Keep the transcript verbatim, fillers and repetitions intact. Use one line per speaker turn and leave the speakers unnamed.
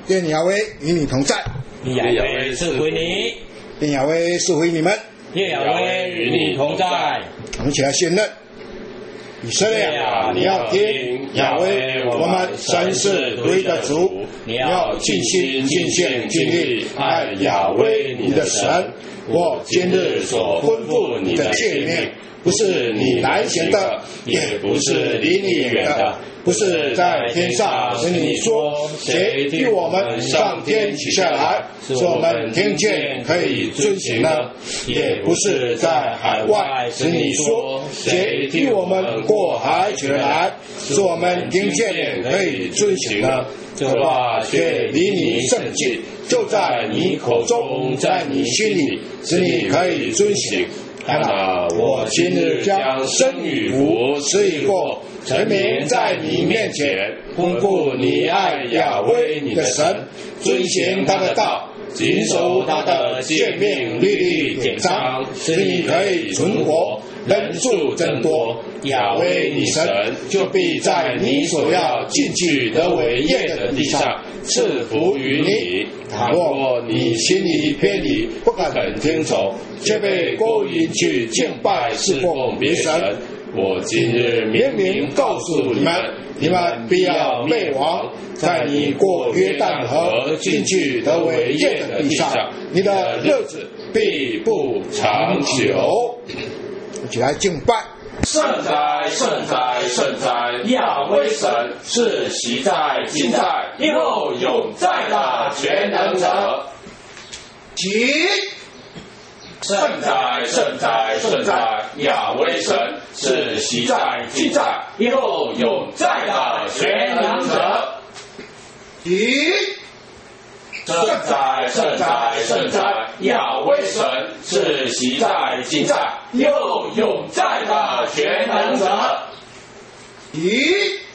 愿亚威与你同在，
愿亚威赐福你，
愿亚威赐福你们，
愿亚威与你同在。
我们一起来宣认。以色列啊，你要听亚威，我们神是独一的主，你要尽心、尽性、尽力爱亚威你的神。我今日所吩咐你的诫命，不是你难行的，也不是离你远的，不是在天上使你说，谁替我们上天取下来，使我们听见可以遵行呢？也不是在海外使你说，谁替我们过海取来，使我们听见可以遵行呢？这话却离你甚近，就在你口中，在你心里，使你可以遵行。看啊，我今日将生与福赐予过，陈明在你面前，吩咐你爱亚威你的神，遵行他的道，谨守他的诫命律例典章，使你可以存活，人数增多。亚威你神就必在你所要进去得为业的地上赐福于你。倘若你心里偏离，不肯听从，却被勾引去敬拜侍奉别神，我今日明明告诉你们，你们必要灭亡，在你过约旦河进去得为业的地上，你的日子必不长久。一起来敬拜。
圣哉，圣哉，圣哉！亚威神是昔在、今在、以后永在的全能者。
起！
圣哉，圣哉，圣哉！亚威神是昔在、今在、以后永在的全能者。
起！
圣哉，圣哉，圣哉！亚威神是昔在、今在、以后永在的全能者。
起！